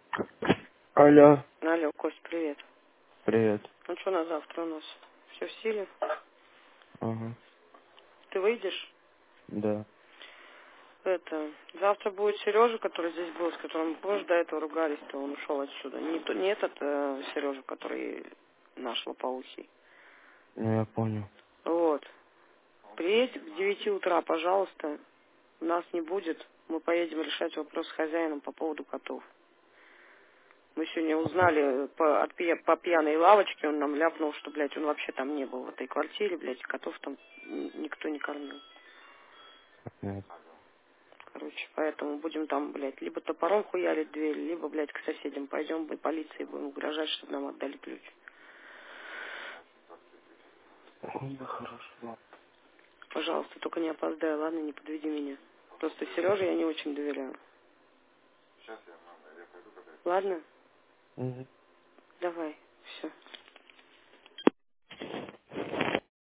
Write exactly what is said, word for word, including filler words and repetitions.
Алло, Алло, Кость, привет. привет. Ну что на завтра у нас? Все в силе? Ага, Ты выйдешь? да. Это, завтра будет Сережа, который здесь был, с которым мы позже до этого ругались, то он ушел отсюда. Не, то- не этот э, Сережа, который наш лопоухий. Ну, я понял. Вот. Приедь к девяти утра, пожалуйста. Нас не будет. Мы поедем решать вопрос с хозяином по поводу котов. Мы сегодня узнали по, от пья- по пьяной лавочке, он нам ляпнул, что, блядь, он вообще там не был в этой квартире, блядь, котов там н- никто не кормил. Нет. Короче, поэтому будем там, блядь, либо топором хуялить дверь, либо, блядь, к соседям пойдем, и полиции будем угрожать, чтобы нам отдали ключ. Ну, да, хорошо. Пожалуйста, только не опоздай, ладно, не подведи меня. Просто Сереже я не очень доверяю. Ладно? Мгм. Давай, все.